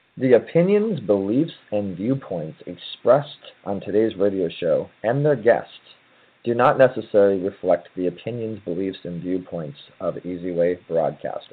The opinions, beliefs, and viewpoints expressed on today's radio show and their guests do not necessarily reflect the opinions, beliefs, and viewpoints of Easy Way Broadcasting.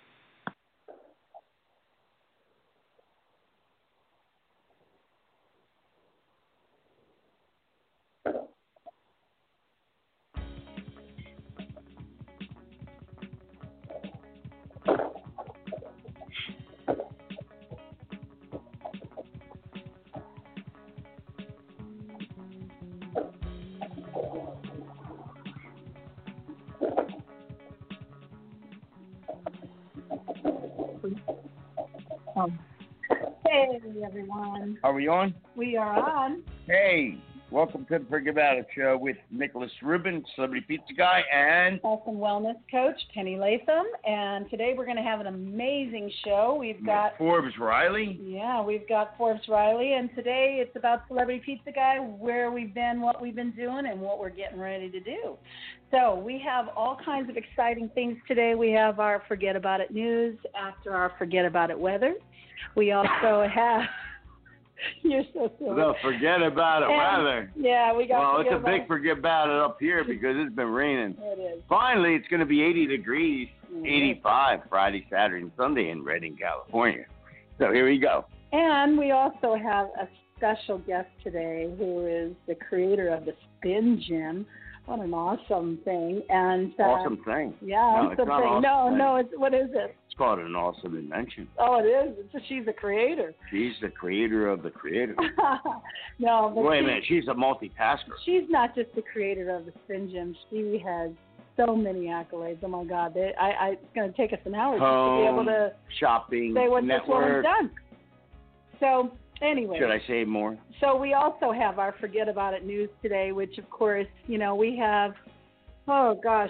Hey, everyone. Are we on? We are on. Hey, welcome to the Forget About It Show with Nicholas Rubin, Celebrity Pizza Guy, and Health and Wellness Coach Penny Latham. And today we're going to have an amazing show. We've got Forbes Riley. Yeah, we've got Forbes Riley. And today it's about Celebrity Pizza Guy, where we've been, what we've been doing, and what we're getting ready to do. So we have all kinds of exciting things today. We have our Forget About It news after our Forget About It weather. We also have, you're so silly. No, forget about it, weather. Yeah, we got. Well, it's a big forget about it up here because it's been raining. It is. Finally, it's going to be 80 degrees, 85 Friday, Saturday, and Sunday in Redding, California. So here we go. And we also have a special guest today who is the creator of the Spin Gym. What an awesome thing. And awesome thing. Yeah, awesome it's not thing. Awesome No, thing. what is it? It's called an awesome invention. Oh, it is. She's a creator. She's the creator of the creator. No, but wait a minute. She's a multitasker. She's not just the creator of the Spin Gym. She has so many accolades. Oh, my God. It's going to take us an hour just to be able to shopping, say what network. this woman's done. So, anyway. Should I say more? So we also have our Forget About It news today, which, of course, we have. Oh gosh,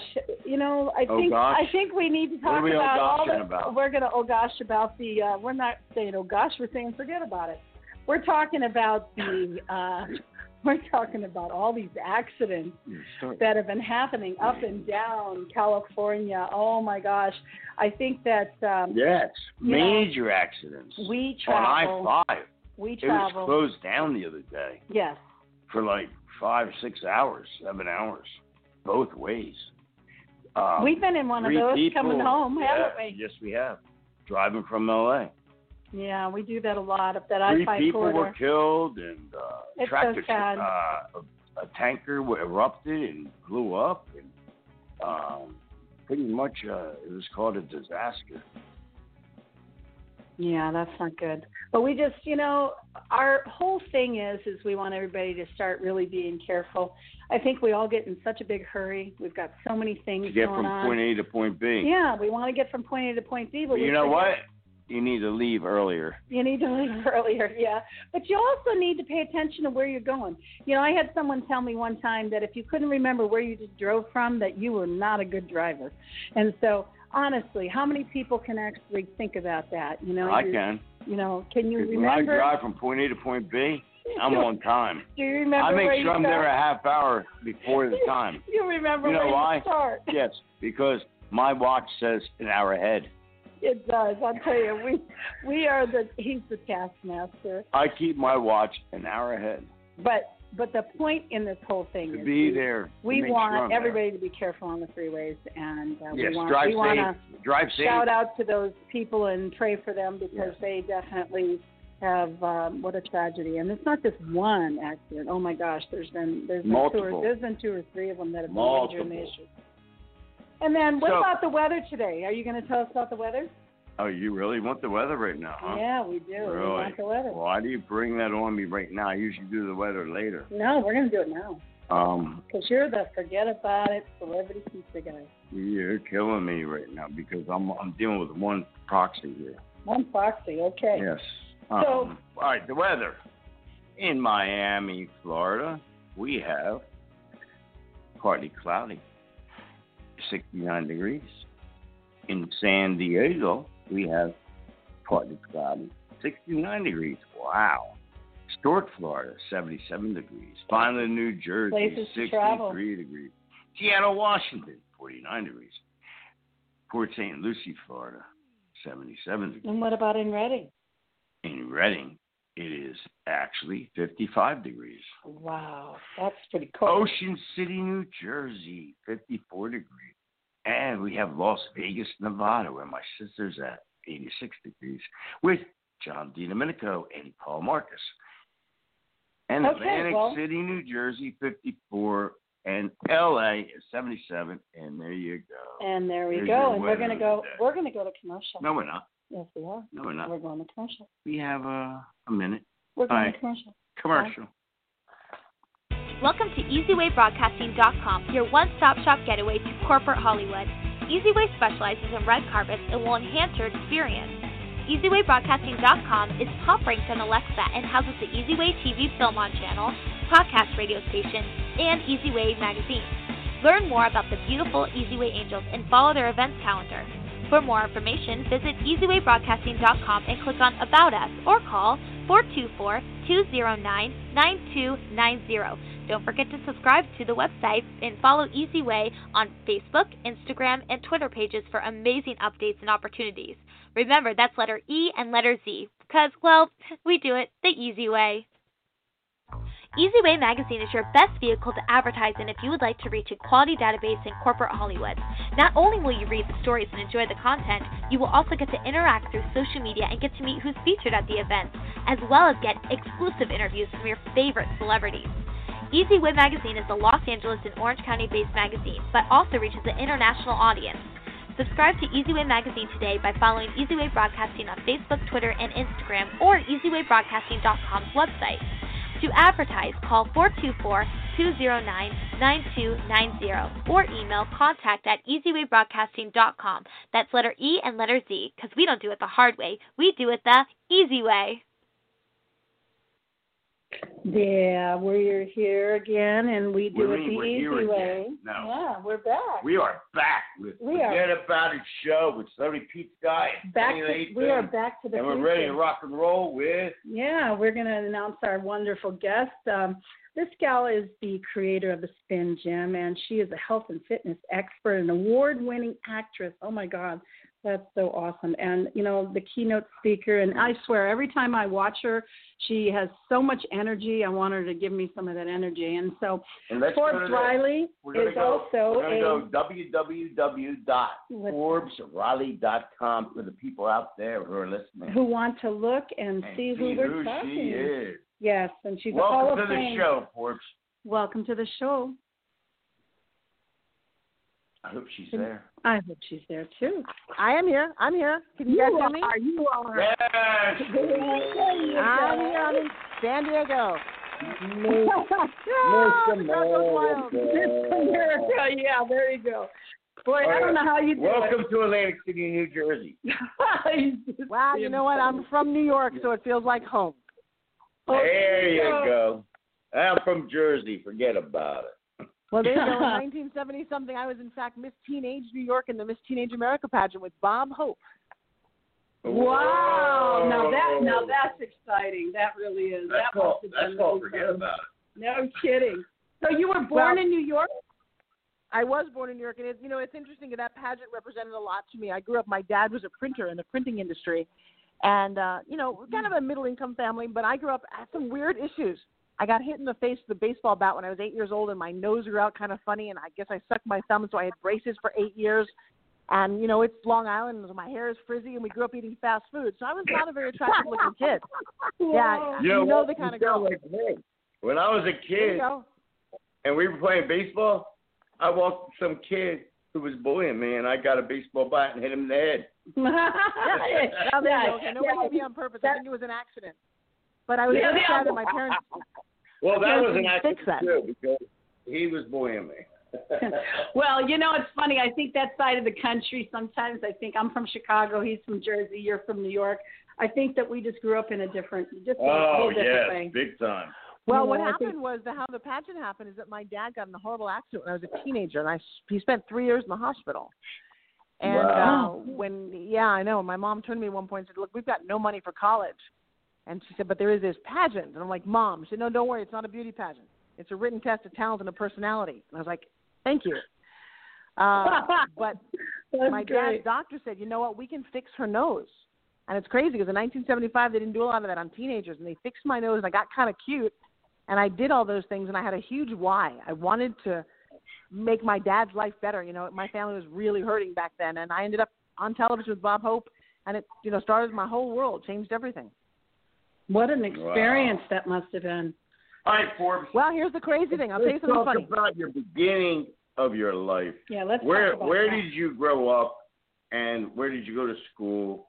I think we need to talk about all the. About? We're going to about the. We're not saying oh gosh, we're saying forget about it. We're talking about the. We're talking about all these accidents that have been happening up and down California. Oh my gosh, I think that. Yes, major accidents. We travel. On I-5. We travel. It was closed down the other day. Yes. For like 5, 6 hours, 7 hours. Both ways. We've been in one of those coming home, haven't we? Yes, we have. Driving from L.A. Yeah, we do that a lot up that I-5 corridor. 3 people were killed, and it's so sad. A tanker erupted and blew up, and pretty much it was called a disaster. Yeah, that's not good. But we just, our whole thing is we want everybody to start really being careful. I think we all get in such a big hurry. We've got so many things going on. To get from point A to point B. Yeah, we want to get from point A to point B. But you know what? You need to leave earlier. You need to leave earlier, yeah. But you also need to pay attention to where you're going. I had someone tell me one time that if you couldn't remember where you just drove from, that you were not a good driver. And so, honestly, how many people can actually think about that? I can. Can you remember? When I drive from point A to point B, I'm on time. Do you remember I make where sure I'm there a half hour before the time. You remember where you start. Yes, because my watch says an hour ahead. It does. I'll tell you, he's the taskmaster. I keep my watch an hour ahead. But the point in this whole thing is be there. We want everybody to be careful on the freeways, and yes, we want to shout out to those people and pray for them because they definitely have what a tragedy. And it's not just one accident. Oh my gosh, there's been multiple. There's been 2 or 3 of them that have been major issues. And then what about the weather today? Are you going to tell us about the weather? Oh, you really want the weather right now, huh? Yeah, we do. Really? We want the weather. Why do you bring that on me right now? I usually do the weather later. No, we're going to do it now. Because you're the forget about it celebrity pizza guy. You're killing me right now because I'm dealing with one proxy here. One proxy, okay. Yes. All right, the weather. In Miami, Florida, we have partly cloudy, 69 degrees. In San Diego, we have partly cloudy, 69 degrees. Wow. Stuart, Florida, 77 degrees. Finally, New Jersey, 63 degrees. Seattle, Washington, 49 degrees. Port St. Lucie, Florida, 77 degrees. And what about in Redding? In Reading, it is actually 55 degrees. Wow, that's pretty cool. Ocean City, New Jersey, 54 degrees. And we have Las Vegas, Nevada, where my sister's at, 86 degrees, with John DiDomenico and Paul Marcus. And Atlantic City, New Jersey, 54, and LA is 77, and there you go. And there we go. And we're gonna go to commercial. No, we're not. Yes, we are. No, we're not. We're going to commercial. We have a minute. We're going to commercial. Commercial. Welcome to EasyWayBroadcasting.com, your one-stop shop getaway to corporate Hollywood. EasyWay specializes in red carpets and will enhance your experience. EasyWayBroadcasting.com is top-ranked on Alexa and houses the EasyWay TV Film On channel, podcast radio station, and EasyWay magazine. Learn more about the beautiful EasyWay Angels and follow their events calendar. For more information, visit EasyWayBroadcasting.com and click on About Us or call 424-209-9290. Don't forget to subscribe to the website and follow EasyWay on Facebook, Instagram, and Twitter pages for amazing updates and opportunities. Remember, that's letter E and letter Z because, well, we do it the easy way. EasyWay Magazine is your best vehicle to advertise in if you would like to reach a quality database in corporate Hollywood. Not only will you read the stories and enjoy the content, you will also get to interact through social media and get to meet who's featured at the event, as well as get exclusive interviews from your favorite celebrities. EasyWay Magazine is a Los Angeles and Orange County-based magazine, but also reaches an international audience. Subscribe to EasyWay Magazine today by following EasyWay Broadcasting on Facebook, Twitter, and Instagram, or EasyWayBroadcasting.com's website. To advertise, call 424-209-9290 or email contact@easywaybroadcasting.com. That's letter E and letter Z, because we don't do it the hard way. We do it the easy way. Yeah, we're here again, and we do it the easy way. No. Yeah, we're back. We are back with Forget About It show with Celebrity Pizza Guy. We are back to the and we're ready to rock and roll with. Yeah, we're going to announce our wonderful guest. This gal is the creator of the Spin Gym, and she is a health and fitness expert, an award-winning actress. Oh my God, that's so awesome. And you know, the keynote speaker. And I swear, every time I watch her, she has so much energy. I want her to give me some of that energy. And so, Forbes Riley is also We're going to go www.forbesriley.com for the people out there who are listening, who want to look and see who we're talking she is. Yes, and she's a Hall of Fame. Welcome to the show, Forbes. Welcome to the show. I hope she's there. I hope she's there too. I am here. I'm here. Can you guys hear me? You are. Yes. I'm here. I'm in San Diego. Mr. America. Yeah, there you go. Boy, I don't know how you do Welcome to Atlantic City, New Jersey. Wow, you know what? I'm from New York, so it feels like home. There you go. I'm from Jersey. Forget about it. Well, there you go. In 1970-something, I was, in fact, Miss Teenage New York in the Miss Teenage America pageant with Bob Hope. Wow. Now that's exciting. That really is. That's called Forget About It. No kidding. So you were born in New York? I was born in New York, and it's interesting that pageant represented a lot to me. I grew up, my dad was a printer in the printing industry, and, kind of a middle-income family, but I grew up at some weird issues. I got hit in the face with a baseball bat when I was 8 years old, and my nose grew out kind of funny, and I guess I sucked my thumb, so I had braces for 8 years. And, it's Long Island, so my hair is frizzy, and we grew up eating fast food. So I was not a very attractive-looking kid. Yeah, you know the kind of girl. Like me. When I was a kid, and we were playing baseball, I walked some kid who was bullying me, and I got a baseball bat and hit him in the head. Nobody hit me on purpose. I think it was an accident. But I was really sad that my parents. Well, that was an accident too, because he was bullying me. Well, it's funny. I think that side of the country, sometimes I think I'm from Chicago, he's from Jersey, you're from New York. I think that we just grew up in a different, little different way. Big time. Well, what happened was how the pageant happened is that my dad got in a horrible accident when I was a teenager, and he spent 3 years in the hospital. And I know, my mom turned to me at one point and said, "Look, we've got no money for college." And she said, "But there is this pageant." And I'm like, "Mom," she said, "No, don't worry, it's not a beauty pageant. It's a written test of talent and a personality." And I was like, "Thank you." But my dad's doctor said, "You know what, we can fix her nose." And it's crazy because in 1975, they didn't do a lot of that on teenagers, and they fixed my nose, and I got kind of cute, and I did all those things, and I had a huge why. I wanted to make my dad's life better. You know, my family was really hurting back then, and I ended up on television with Bob Hope, and it, you know, started my whole world, changed everything. What an experience that must have been. All right, Forbes. Well, here's the crazy thing. I'll tell you something funny. Let's talk about your beginning of your life. Yeah, let's Where talk about Where that. did you grow up, and where did you go to school?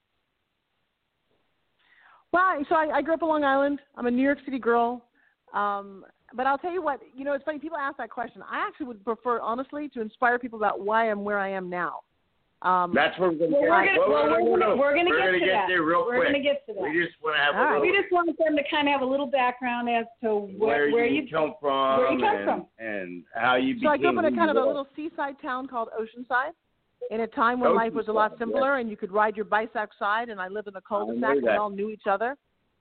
Well, so I grew up on Long Island. I'm a New York City girl. But I'll tell you what, you know, it's funny. People ask that question. I actually would prefer, honestly, to inspire people about why I'm where I am now. That's what we're going to We're going to get there real quick. We're going to get to that. We just want to have All right. We just want them to kind of have a little background as to where you come from, where you come from, and how you became. So I grew up in a kind of a who you little seaside town called Oceanside, in a time when life was a lot simpler and you could ride your bikes outside. And I lived in a cul-de-sac. We all knew each other.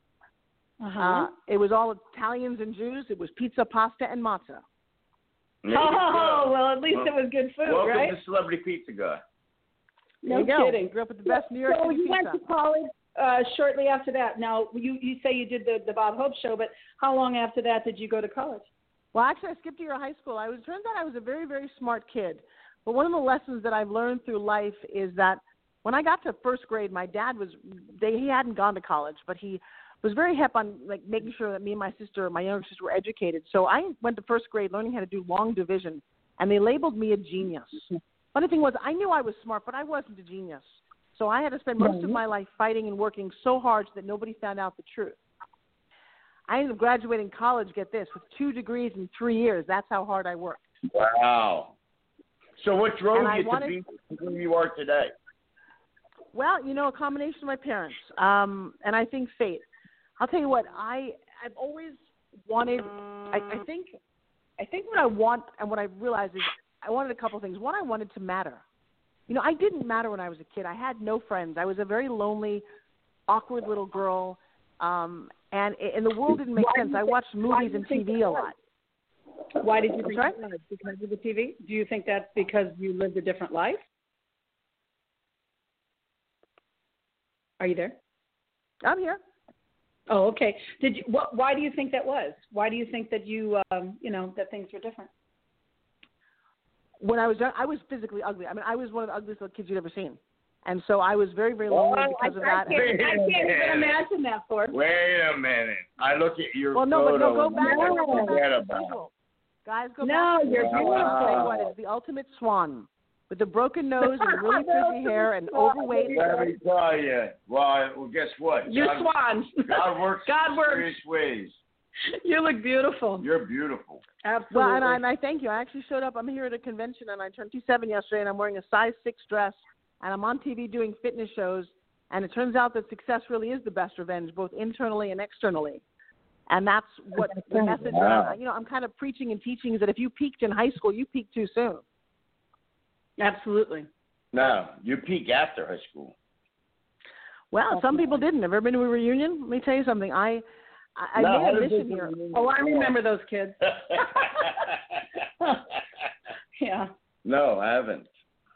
It was all Italians and Jews. It was pizza, pasta, and matzah. Oh, well, at least it was good food, welcome right? Welcome to Celebrity Pizza Guy. No kidding. Grew up with the best New York City you pizza. went to college shortly after that. Now, you say you did the Bob Hope show, but how long after that did you go to college? Well, actually, I skipped a year of high school. Turns out I was a very, very smart kid. But one of the lessons that I've learned through life is that when I got to first grade, my dad he hadn't gone to college, but he was very hep on like making sure that me and my younger sister, were educated. So I went to first grade learning how to do long division, and they labeled me a genius. Funny thing was, I knew I was smart, but I wasn't a genius. So I had to spend most of my life fighting and working so hard so that nobody found out the truth. I ended up graduating college, get this, with 2 degrees in 3 years. That's how hard I worked. Wow. So what drove you to be who you are today? Well, you know, a combination of my parents, and I think fate. I'll tell you what, I've always wanted, I think what I want and what I realized is I wanted a couple things. One, I wanted to matter. You know, I didn't matter when I was a kid. I had no friends. I was a very lonely, awkward little girl, and the world didn't make sense. I watched movies and TV a lot. Why did you think that? Because of the TV? Do you think that's because you lived a different life? Are you there? I'm here. Oh, okay. Why do you think that was? Why do you think that you, that things were different? When I was young, I was physically ugly. I mean, I was one of the ugliest little kids you'd ever seen. And so I was very, very lonely because of that. I can't even imagine that, Ford. Wait a minute. I look at your photo. But go back. Forget about it. Guys, go back. No, you're beautiful. I'll tell you what, it's the ultimate swan. With a broken nose and really frizzy hair and overweight. Let me tell you. Well, guess what? You're swans. God works in mysterious ways. You look beautiful. You're beautiful. Absolutely. Well, and I thank you. I actually showed up. I'm here at a convention, and I turned 27 yesterday, and I'm wearing a size 6 dress, and I'm on TV doing fitness shows, and it turns out that success really is the best revenge, both internally and externally. And that's what the message that I'm kind of preaching and teaching is that if you peaked in high school, you peaked too soon. Absolutely. No, you peak after high school. Well, some people didn't. Have you ever been to a reunion? Let me tell you something. I made a mission here. Oh, I remember those kids. Yeah. No, I haven't.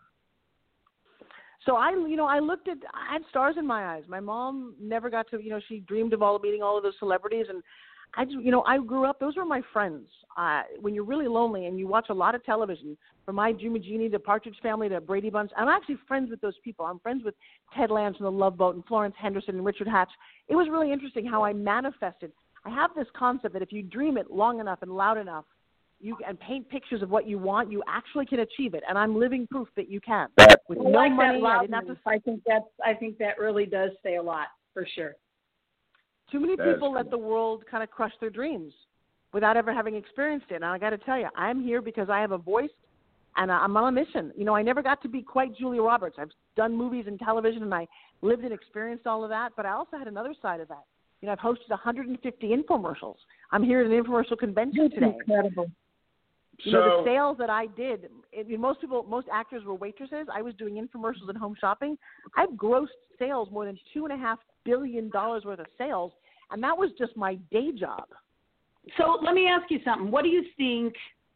So I had stars in my eyes. My mom never got to, she dreamed of meeting all of those celebrities, and I grew up. Those were my friends. When you're really lonely and you watch a lot of television, from My Juma Genie to Partridge Family to Brady Bunch, I'm actually friends with those people. I'm friends with Ted Lance from The Love Boat and Florence Henderson and Richard Hatch. It was really interesting how I manifested. I have this concept that if you dream it long enough and loud enough, and paint pictures of what you want, you actually can achieve it. And I'm living proof that you can. With no money, I didn't have to. I think that really does say a lot, for sure. Too many people let the world kind of crush their dreams without ever having experienced it. And I got to tell you, I'm here because I have a voice, and I'm on a mission. I never got to be quite Julia Roberts. I've done movies and television, and I lived and experienced all of that. But I also had another side of that. I've hosted 150 infomercials. I'm here at an infomercial convention today. Incredible. The sales that I did, most actors were waitresses. I was doing infomercials and home shopping. I've grossed sales more than $2.5 billion worth of sales, and that was just my day job. So let me ask you something. What do you think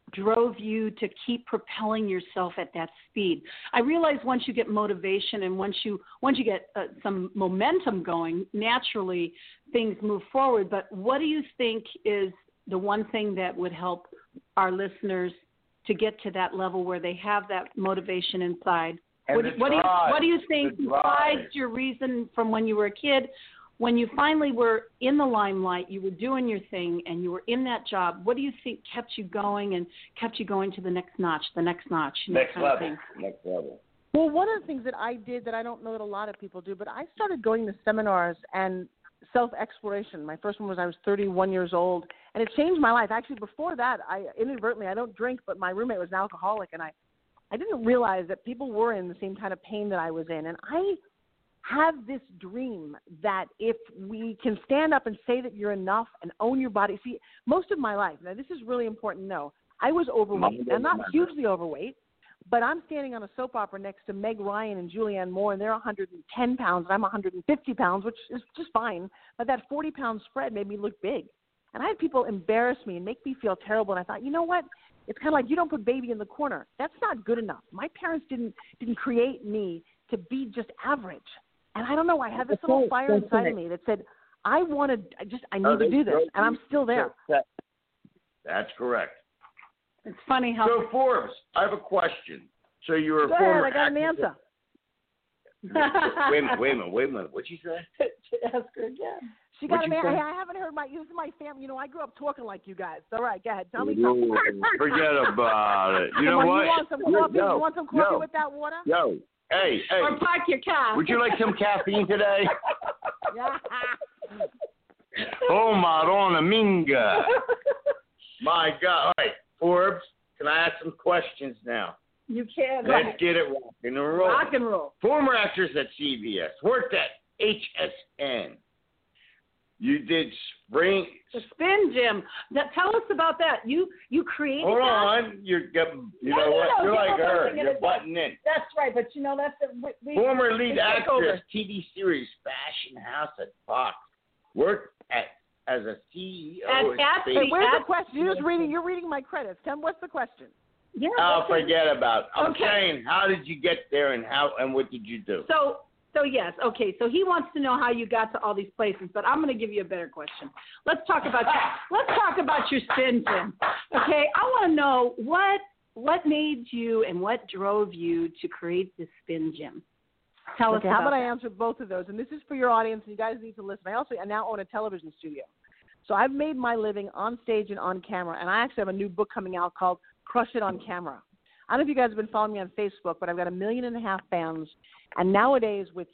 drove you to keep propelling yourself at that speed? I realize once you get motivation and once you get some momentum going, naturally things move forward. But what do you think is the one thing that would help our listeners to get to that level where they have that motivation inside? What do you think besides your reason from when you were a kid? When you finally were in the limelight, you were doing your thing, and you were in that job, what do you think kept you going and kept you going to the next notch? Next level. Well, one of the things that I did that I don't know that a lot of people do, but I started going to seminars and self-exploration. My first one was I was 31 years old, and it changed my life. Actually, before that, I don't drink, but my roommate was an alcoholic, and I didn't realize that people were in the same kind of pain that I was in. And I have this dream that if we can stand up and say that you're enough and own your body. See, most of my life, now this is really important to know, I was overweight. I'm not hugely overweight, but I'm standing on a soap opera next to Meg Ryan and Julianne Moore, and they're 110 pounds, and I'm 150 pounds, which is just fine. But that 40-pound spread made me look big. And I had people embarrass me and make me feel terrible. And I thought, you know what? It's kind of like you don't put baby in the corner. That's not good enough. My parents didn't create me to be just average. And I don't know, I had this little fire inside of me that said, I need to do this, and I'm still there. That's correct. It's funny how... So, Forbes, I have a question. So you were a Go former ahead, I got an answer. Wait a minute. What'd you say? Ask her again. She got an answer. Hey, I haven't heard this is my family. You know, I grew up talking like you guys. All right, go ahead. Tell me something. Forget about it. You know what? You want some coffee? You want some coffee with that water? Hey. Or park your car. Would you like some caffeine today? Oh, Madonna Minga. My God. All right, Forbes, can I ask some questions now? You can. Let's get it rock and roll. Rock and roll. Former actress at CBS, worked at HSN. You did The Spin Gym. Tell us about that. You created Hold that? on. You know what? You're like her. You're butting in. That's right, but you know that's Former lead actress, TV series Fashion House at Fox. Worked as a CEO. Where's the question? You're reading my credits. Tim, what's the question? Yeah. Forget about it. I'm saying, how did you get there and what did you do? So yes, okay. So he wants to know how you got to all these places, but I'm going to give you a better question. Let's talk about your Spin Gym. Okay, I want to know what made you and what drove you to create this Spin Gym. Tell us about how about that. I answer both of those? And this is for your audience, and you guys need to listen. I now own a television studio. So I've made my living on stage and on camera, and I actually have a new book coming out called Crush It on Camera. I don't know if you guys have been following me on Facebook, but I've got 1.5 million fans. And nowadays with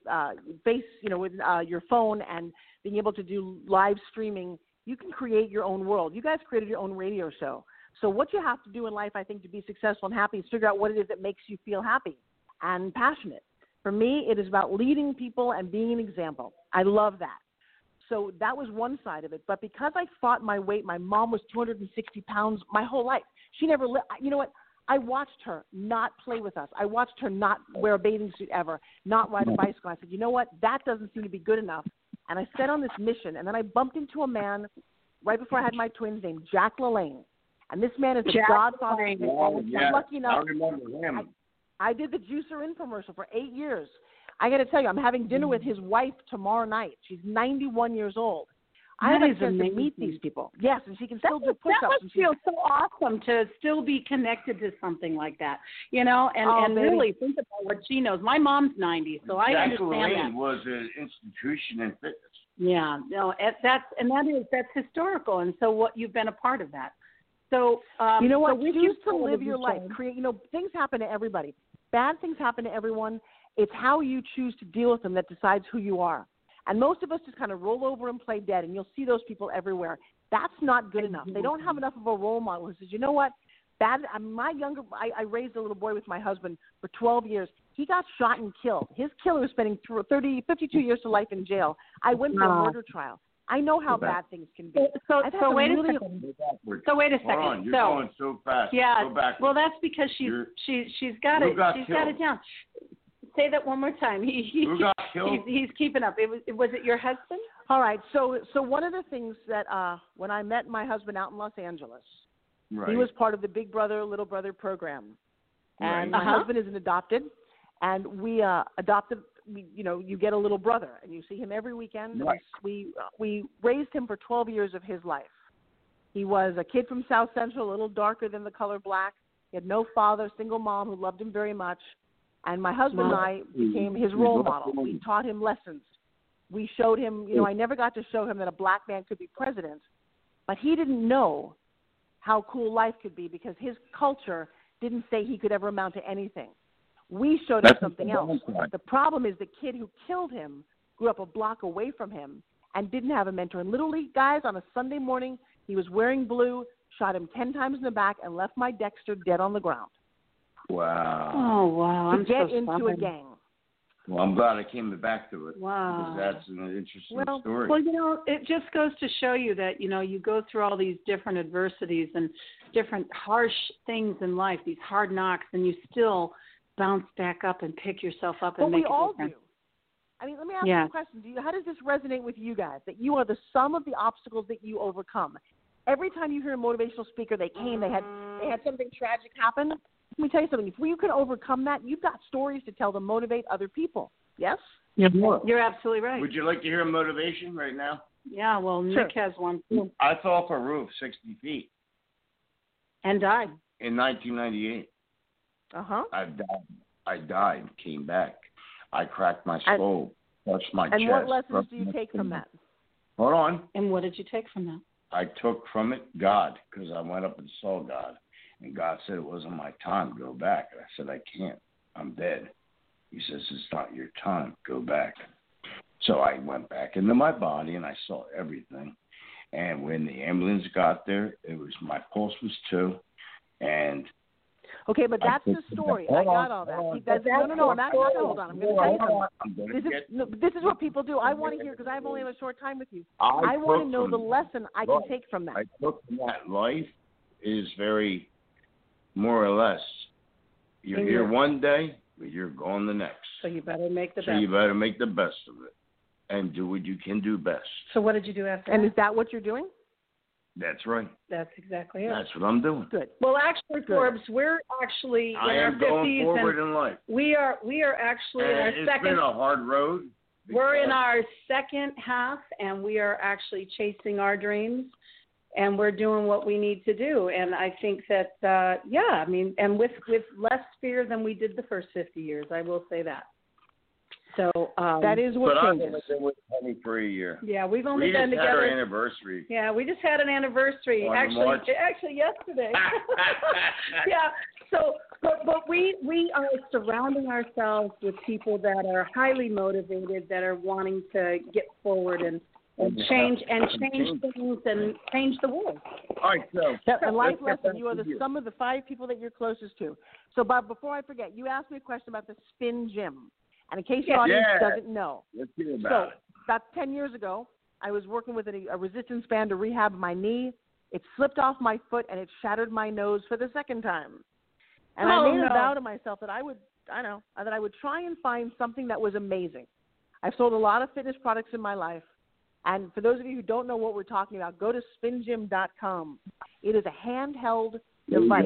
your phone and being able to do live streaming, you can create your own world. You guys created your own radio show. So what you have to do in life, I think, to be successful and happy is figure out what it is that makes you feel happy and passionate. For me, it is about leading people and being an example. I love that. So that was one side of it. But because I fought my weight, my mom was 260 pounds my whole life. She never you know what? I watched her not play with us. I watched her not wear a bathing suit ever, not ride a bicycle. I said, you know what? That doesn't seem to be good enough. And I set on this mission. And then I bumped into a man right before I had my twins named Jack LaLanne. And this man is the godfather. I was lucky enough. I remember him. I did the Juicer infomercial for 8 years. I got to tell you, I'm having dinner with his wife tomorrow night. She's 91 years old. I had a chance to meet these people. Yes, and she can still do push-ups. That must feel so awesome to still be connected to something like that, you know, and really think about what she knows. My mom's 90, so I understand that. Jack LaLanne was an institution in fitness. Yeah, no, that's historical, and so what you've been a part of that. So you know what? So choose to live your life. Create. You know, things happen to everybody. Bad things happen to everyone. It's how you choose to deal with them that decides who you are. And most of us just kind of roll over and play dead, and you'll see those people everywhere. That's not good enough. They don't have enough of a role model who says, you know what, I raised a little boy with my husband for 12 years. He got shot and killed. His killer is spending 52 years to life in jail. I went through a murder trial. I know how bad things can be. So wait a second. Hold on, you're going so fast. Yeah. Go backwards. Well, that's because she's got it. She's got it down. Say that one more time. Who got killed? He's keeping up. Was it your husband? All right. So one of the things that when I met my husband out in Los Angeles, Right. He was part of the Big Brother, Little Brother program. And Right. my husband is an adopted, and we adopted. You get a little brother, and you see him every weekend. Right. We raised him for 12 years of his life. He was a kid from South Central, a little darker than the color black. He had no father, single mom who loved him very much. And my husband and I became his role model. We taught him lessons. We showed him, I never got to show him that a black man could be president, but he didn't know how cool life could be because his culture didn't say he could ever amount to anything. We showed him something else. The problem is the kid who killed him grew up a block away from him and didn't have a mentor. And literally, guys, on a Sunday morning, he was wearing blue, shot him 10 times in the back, and left my Dexter dead on the ground. Wow. Oh, wow. To get into a gang. Well, I'm glad I came back to it. Wow. Because that's an interesting story. Well, it just goes to show you that, you go through all these different adversities and different harsh things in life, these hard knocks, and you still bounce back up and pick yourself up and make a difference. Well, we all do. I mean, let me ask you a question. How does this resonate with you guys, that you are the sum of the obstacles that you overcome? Every time you hear a motivational speaker, they had something tragic happen. Let me tell you something. If you can overcome that, you've got stories to tell to motivate other people. Yes? You're absolutely right. Would you like to hear a motivation right now? Yeah, well, Nick has one too. I fell off a roof 60 feet. And died. In 1998. Uh-huh. I died, came back. I cracked my skull, touched my chest. And what lessons do you take from that? Hold on. And what did you take from that? I took from it God, because I went up and saw God. And God said it wasn't my time, go back. And I said, I can't. I'm dead. He says, it's not your time, go back. So I went back into my body and I saw everything. And when the ambulance got there, my pulse was 2. And okay, but that's the story. I got all that. No, I'm actually, hold on. I'm going to tell you something. This is what people do. I want to hear, because I've only had a short time with you. I want to know the lesson I can take from that. I took from that life is very, more or less, you're here one day, but you're gone the next. So you better make the best. So you better make the best of it and do what you can do best. So what did you do after And that? is that what you're doing? That's right. That's exactly it. That's what I'm doing. Good. Well, actually, Forbes, we're actually in our 50s. I am going forward in life. We are actually in our second. It's been a hard road. We're in our second half, and we are actually chasing our dreams, and we're doing what we need to do. And I think that, and with less fear than we did the first 50 years, I will say that. So that is what changes. But I've been with Penny for a year. Yeah, we've only been together. We just had our anniversary. Yeah, we just had an anniversary. Actually, yesterday. Yeah. So, but we are surrounding ourselves with people that are highly motivated, that are wanting to get forward and change things and change the world. All right, so and life lesson, you are the sum of the 5 people that you're closest to. So, Bob, before I forget, you asked me a question about the Spin Gym. And in case your audience doesn't know, let's hear about it. About 10 years ago, I was working with a resistance band to rehab my knee. It slipped off my foot, and it shattered my nose for the second time. And I made a vow to myself that I would try and find something that was amazing. I've sold a lot of fitness products in my life. And for those of you who don't know what we're talking about, go to spingym.com. It is a handheld device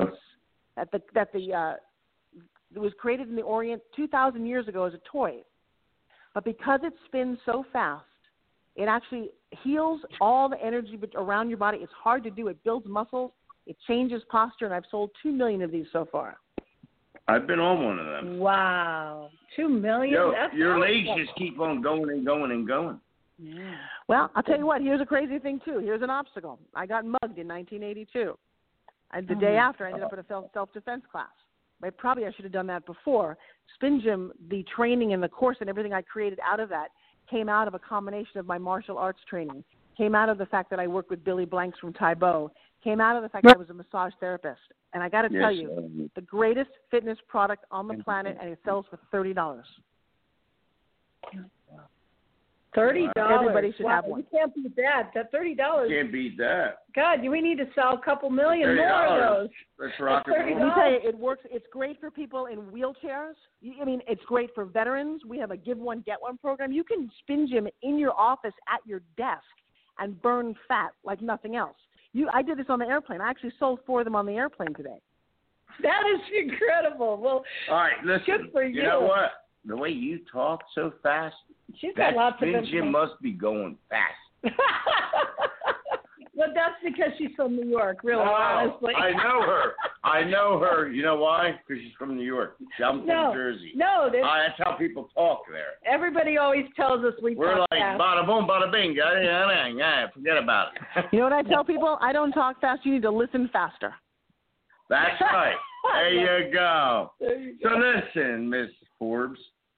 it was created in the Orient 2,000 years ago as a toy. But because it spins so fast, it actually heals all the energy around your body. It's hard to do. It builds muscles. It changes posture, and I've sold 2 million of these so far. I've been on one of them. Wow. 2 million? Your legs just keep on going and going and going. Yeah. Well, I'll tell you what. Here's a crazy thing, too. Here's an obstacle. I got mugged in 1982. And the day after, I ended up in a self-defense class. Probably I should have done that before. Spin Gym, the training and the course and everything I created out of that came out of a combination of my martial arts training, came out of the fact that I worked with Billy Blanks from Taibo, came out of the fact that I was a massage therapist. And I got to tell you, the greatest fitness product on the planet, and it sells for $30. $30. Everybody should have one. You can't beat that. That $30. Can't beat that. God, we need to sell a couple million more of those. Let's rock and roll. Let me tell you, it works. It's great for people in wheelchairs. It's great for veterans. We have a give one, get one program. You can Spin Gym in your office at your desk and burn fat like nothing else. I did this on the airplane. I actually sold 4 of them on the airplane today. That is incredible. Well, all right, listen. good for you. You know what? The way you talk so fast, she's got lots of engine must be going fast. Well, that's because she's from New York, really, honestly. I know her. You know why? Because she's from New York. I'm from Jersey. No, that's how people talk there. Everybody always tells us we're like fast. Bada boom, bada bing. Yeah, forget about it. You know what I tell people? I don't talk fast. You need to listen faster. That's right. There you go. So listen, Miss Forbes.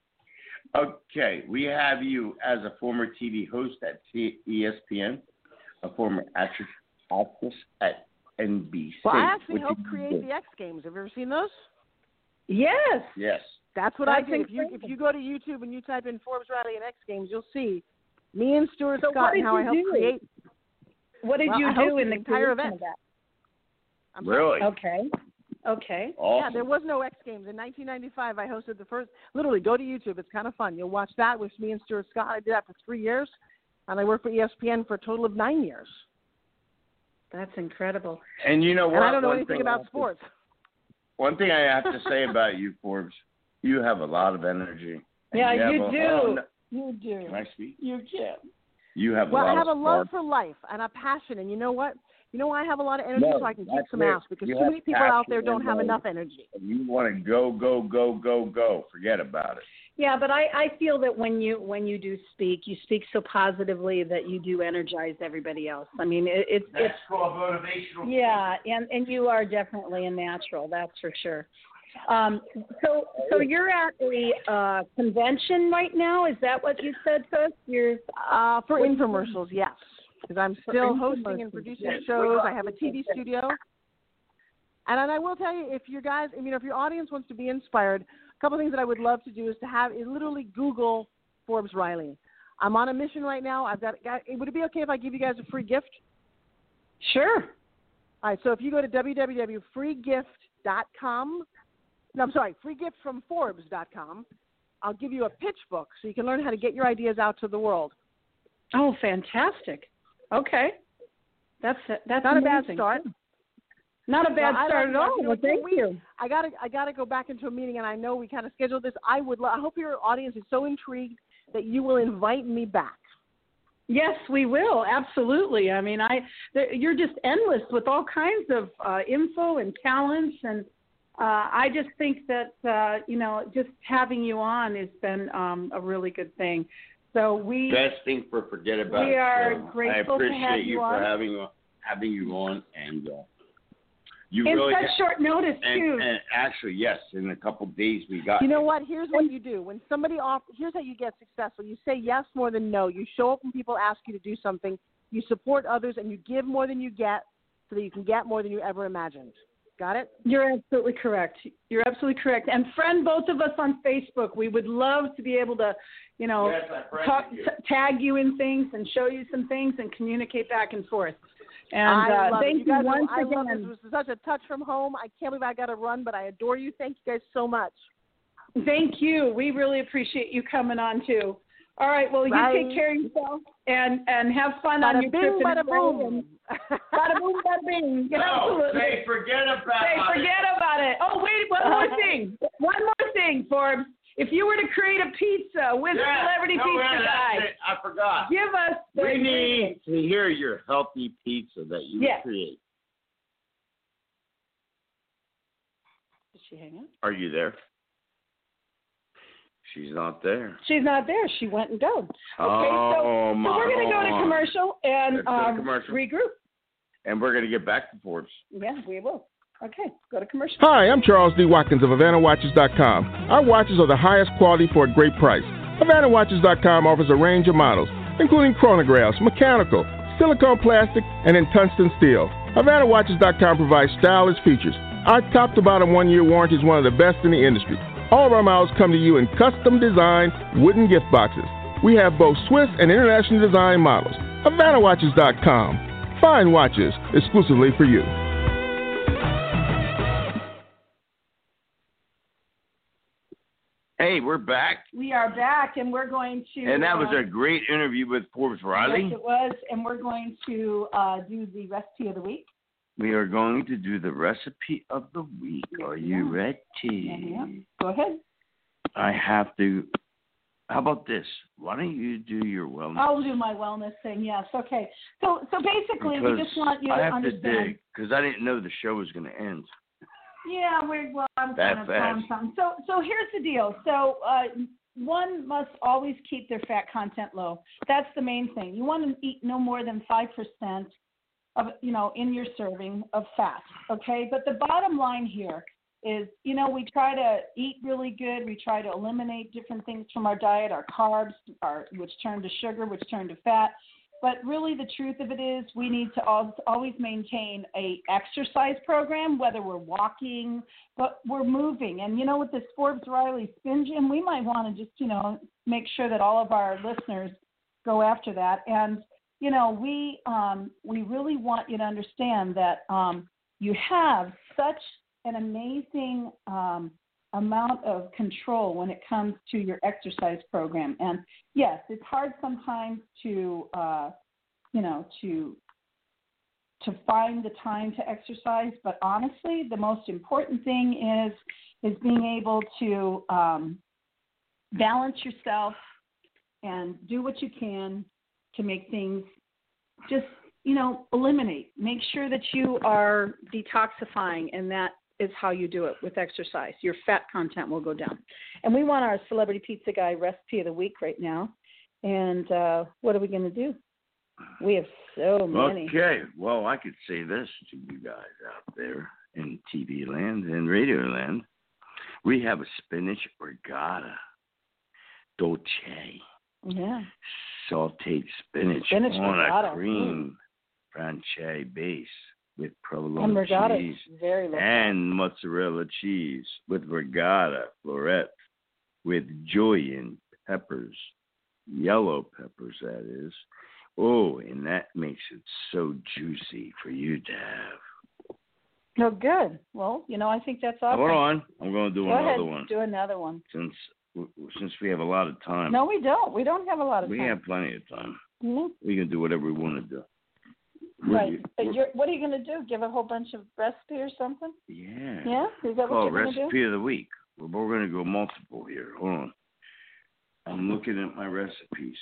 Okay, we have you as a former TV host at ESPN. A former actress at NBC. Well, I actually helped create the X Games. Have you ever seen those? Yes. Yes. That's what I did. If you go to YouTube and you type in Forbes Riley and X Games, you'll see me and Stuart Scott and how I helped create. What did you do in the entire event? Really? Okay. Awesome. Yeah, there was no X Games. In 1995, I hosted the first. Literally, go to YouTube. It's kind of fun. You'll watch that with me and Stuart Scott. I did that for 3 years. And I worked for ESPN for a total of 9 years. That's incredible. And you know what? And I don't know anything about sports. One thing I have to say about you, Forbes, you have a lot of energy. Yeah, you do. You do. Can I speak? You can. You have well, a lot I have of a love for life and a passion. And you know what? You know why I have a lot of energy? So I can kick some ass. Because too many people out there don't have enough energy. You want to go. Forget about it. Yeah, but I feel that when you do speak, you speak so positively that you do energize everybody else. I mean, it's called motivational. Yeah, and you are definitely a natural, that's for sure. So you're at a convention right now. Is that what you said to us? You're for infomercials, yes. Because I'm still hosting and producing shows. I have a TV studio. And I will tell you, if you guys, if your audience wants to be inspired, a couple of things that I would love to do is literally Google Forbes Riley. I'm on a mission right now. Would it be okay if I give you guys a free gift? Sure. All right, so if you go to www.freegift.com, freegiftfromforbes.com, I'll give you a pitch book so you can learn how to get your ideas out to the world. Oh, fantastic. Okay. That's not amazing. A bad start. Not a bad start at all. Well, thank you. I gotta go back into a meeting, and I know we kind of scheduled this. I hope your audience is so intrigued that you will invite me back. Yes, we will. Absolutely. I mean, you're just endless with all kinds of info and talents, and I just think that just having you on has been a really good thing. So best thing for Forget About It. We are grateful to have you on. I appreciate you for having you on, and you in really such short notice too. And actually, yes, in a couple of days we got. You know what? Here's what you do. When somebody here's how you get successful. You say yes more than no. You show up when people ask you to do something. You support others, and you give more than you get, so that you can get more than you ever imagined. Got it? You're absolutely correct. And friend both of us on Facebook. We would love to be able to, tag you in things and show you some things and communicate back and forth. And thank you once again. This was such a touch from home. I can't believe I got to run, but I adore you. Thank you guys so much. Thank you. We really appreciate you coming on too. All right. Well, you take care of yourself and have fun on your trip. Bada boom. Bada boom, bada bing. No, say forget about it. Oh, wait, one more thing. One more thing, Forbes. If you were to create a pizza with Celebrity Pizza Guy, I forgot. Give us the We need to hear your healthy pizza that you create. Did she hang up? Are you there? She's not there. She's not there. She went and go. Okay, so we're going to go to commercial and regroup. And we're going to get back to Forbes. Yeah, we will. Okay, go to commercial. Hi, I'm Charles D. Watkins of HavanaWatches.com. Our watches are the highest quality for a great price. HavanaWatches.com offers a range of models, including chronographs, mechanical, silicone plastic, and in tungsten steel. HavanaWatches.com provides stylish features. Our top-to-bottom 1-year warranty is one of the best in the industry. All of our models come to you in custom-designed wooden gift boxes. We have both Swiss and international design models. HavanaWatches.com. Fine watches exclusively for you. Hey, we're back. We are back, and we're going to. And that was a great interview with Forbes Riley. Yes, it was, and we're going to do the recipe of the week. We are going to do the recipe of the week. Yes, Are you ready? Yeah. Go ahead. I have to. How about this? Why don't you do your wellness? I'll do my wellness thing. Yes. Okay. So basically, we just want you to understand. I have to dig because I didn't know the show was going to end. Yeah, I'm kind of throwing something. So here's the deal. So one must always keep their fat content low. That's the main thing. You want to eat no more than 5% of, in your serving of fat. Okay. But the bottom line here is, we try to eat really good. We try to eliminate different things from our diet, our carbs, which turn to sugar, which turn to fat. But really the truth of it is we need to always maintain a exercise program, whether we're walking, but we're moving. And, with this Forbes Riley Spin Gym, we might want to just, make sure that all of our listeners go after that. And, we really want you to understand that you have such an amazing amount of control when it comes to your exercise program. And yes, it's hard sometimes to find the time to exercise, but honestly, the most important thing is being able to balance yourself and do what you can to make things just, eliminate. Make sure that you are detoxifying, and that is how you do it with exercise. Your fat content will go down. And we want our Celebrity Pizza Guy recipe of the week right now. And what are we going to do? We have so many. Okay. Well, I could say this to you guys out there in TV land and radio land. We have a spinach regatta dolce. Yeah. Sauteed spinach on regatta. A cream franchise base with provolone and regatta cheese very and mozzarella cheese with regatta florets with julienne peppers, yellow peppers that is. Oh, and that makes it so juicy for you to have. Oh, good. Well, I think that's awesome. Hold on. I'm going to do another one. Do another one. Since we have a lot of time. No, we don't. We don't have a lot of time. We have plenty of time. Mm-hmm. We can do whatever we want to do. Right. What are you going to do? Give a whole bunch of recipe or something? Yeah. Yeah? Is that what you're going to do? Recipe of the week. We're going to go multiple here. Hold on. I'm looking at my recipes.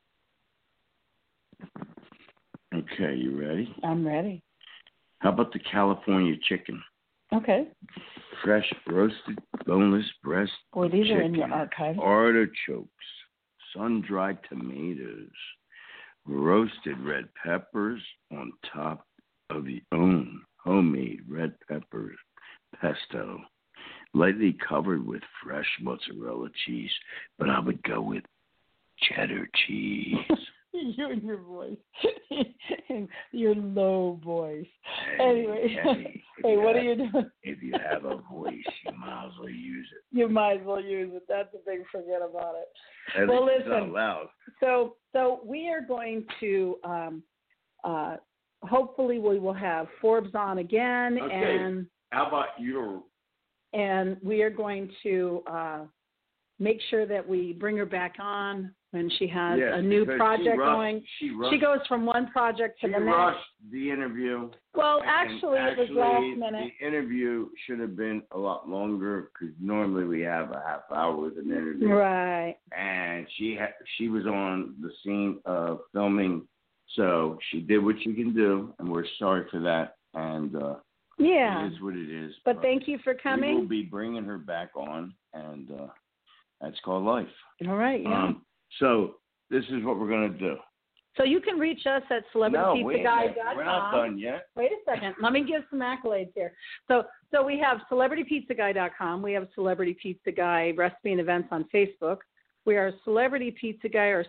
Okay, you ready? I'm ready. How about the California chicken? Okay. Fresh roasted boneless breast Boy, these chicken, are in your archive. artichokes, sun-dried tomatoes, roasted red peppers on top of the own homemade red pepper pesto, lightly covered with fresh mozzarella cheese, but I would go with cheddar cheese. You and your voice. Your low voice. Anyway. Hey, what are you doing? If you have a voice, you might as well use it. You might as well use it. That's a big forget about it. At well, least listen. It's not loud. So we are going to hopefully we will have Forbes on again. Okay. And how about your? And we are going to make sure that we bring her back on when she has a new project going. She goes from one project to the next. She rushed the interview. Well, actually, it was last minute. The interview should have been a lot longer because normally we have a half hour with an interview. Right. And she was on the scene of filming, so she did what she can do, and we're sorry for that. And yeah, it is what it is. But thank you for coming. We will be bringing her back on, and that's called life. All right. Yeah. So this is what we're going to do. So you can reach us at celebritypizzaguy.com. No, we're not done yet. Wait a second. Let me give some accolades here. So we have celebritypizzaguy.com. We have Celebrity Pizza Guy Recipe and Events on Facebook. We are Celebrity Pizza Guy or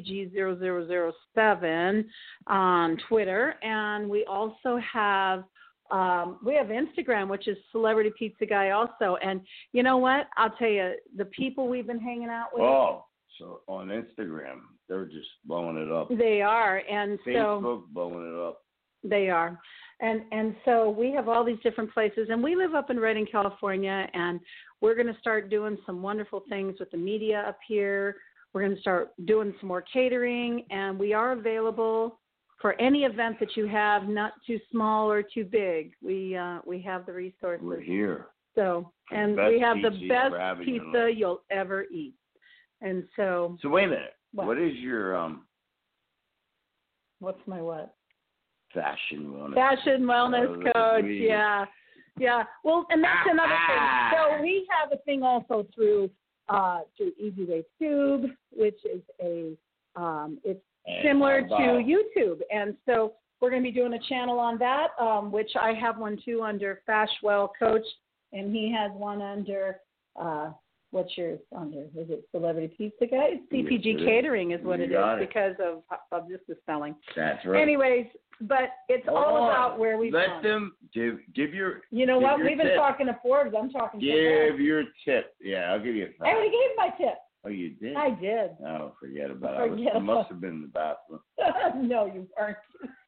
CPG0007 on Twitter. And we also have Instagram, which is Celebrity Pizza Guy also. And you know what? I'll tell you, the people we've been hanging out with. Oh, so on Instagram, they're just blowing it up. They are. And Facebook blowing it up. They are. And so we have all these different places, and we live up in Redding, California, and we're going to start doing some wonderful things with the media up here. We're going to start doing some more catering, and we are available for any event that you have, not too small or too big. We have the resources. We're here. So, and we have the best pizza you'll ever eat. And so. So wait a minute. What is your What's my what? Fashion wellness coach. Yeah. Well, and that's another thing. So we have a thing also through Easy Way Tube, which is it's similar to YouTube, and so we're going to be doing a channel on that, which I have one too under Fashwell Coach, and he has one under. What's yours under? Is it Celebrity Pizza Guy? It's CPG Catering is what it is because of just the spelling. That's right. Anyways, but it's all about where we've Let gone. them give your. You know what? We've been tip. talking to Forbes. I'm talking to Give your tip. Yeah, I'll give you a 5. I already gave my tip. Oh, you did? I did. Oh, forget about it. I must have been in the bathroom. No, you weren't.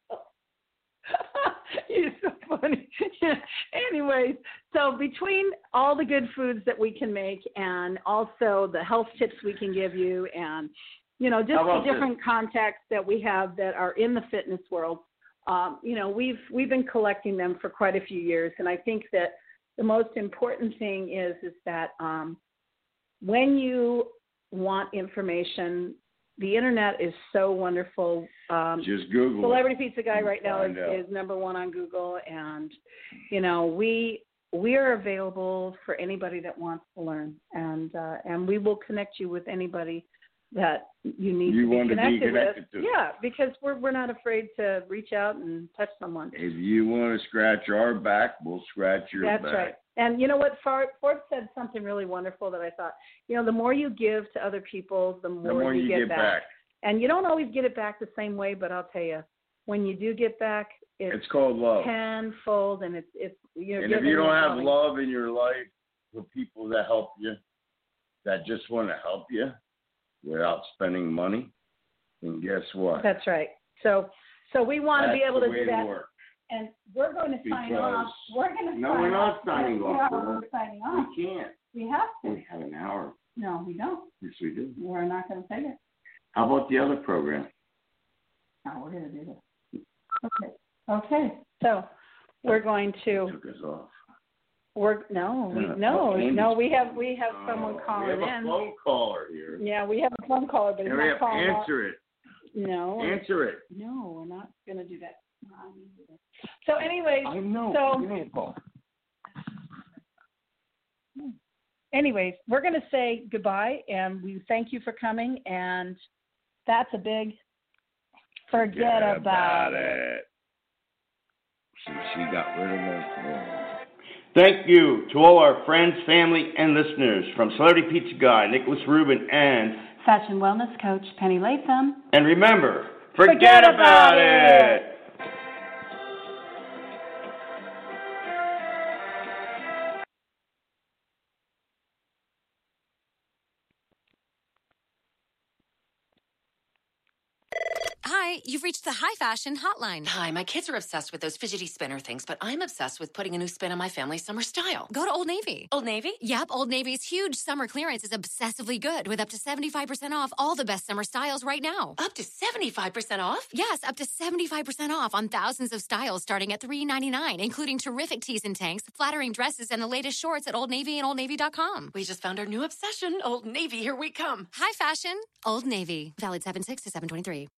You're so funny. Anyways, so between all the good foods that we can make and also the health tips we can give you and, you know, just the different contacts that we have that are in the fitness world, you know, we've been collecting them for quite a few years. And I think that the most important thing is that when you want information, the internet is so wonderful. Just Google. Celebrity Pizza Guy right now is number one on Google, and you know we are available for anybody that wants to learn, and we will connect you with anybody that you need to be connected with. Yeah, because we're not afraid to reach out and touch someone. If you want to scratch our back, we'll scratch your back. That's right. And you know what? Forbes said something really wonderful that I thought, you know, the more you give to other people, the more you get back. And you don't always get it back the same way, but I'll tell you, when you do get back, it's called love. Tenfold, and it's you know. And if you don't have love in your life for people that help you, that just want to help you without spending money, then guess what? That's right. So we want to be able to do that. Work. And we're going to sign off. We're not signing off. We're signing off. We can't. We have to. We have an hour. No, we don't. Yes, we do. We're not going to take it. How about the other program? No, we're going to do this. Okay. So we're going to. Took us off. We have someone calling in. We have a phone caller here. Yeah, we have a phone caller, but he's not calling. Answer it. No. Answer it. No, we're not going to do that. So anyways, I know. So anyways, we're going to say goodbye, and we thank you for coming, and that's a big forget about it. She got rid of us. Thank you to all our friends, family, and listeners from Celebrity Pizza Guy, Nicholas Rubin, and Fashion Wellness Coach, Penny Latham. And remember, forget about it. Hi, you've reached the High Fashion Hotline. Hi, my kids are obsessed with those fidgety spinner things, but I'm obsessed with putting a new spin on my family's summer style. Go to Old Navy. Old Navy? Yep, Old Navy's huge summer clearance is obsessively good with up to 75% off all the best summer styles right now. Up to 75% off? Yes, up to 75% off on thousands of styles starting at $3.99, including terrific tees and tanks, flattering dresses, and the latest shorts at Old Navy and OldNavy.com. We just found our new obsession. Old Navy, here we come. High Fashion, Old Navy. Valid 7/6 to 7/23.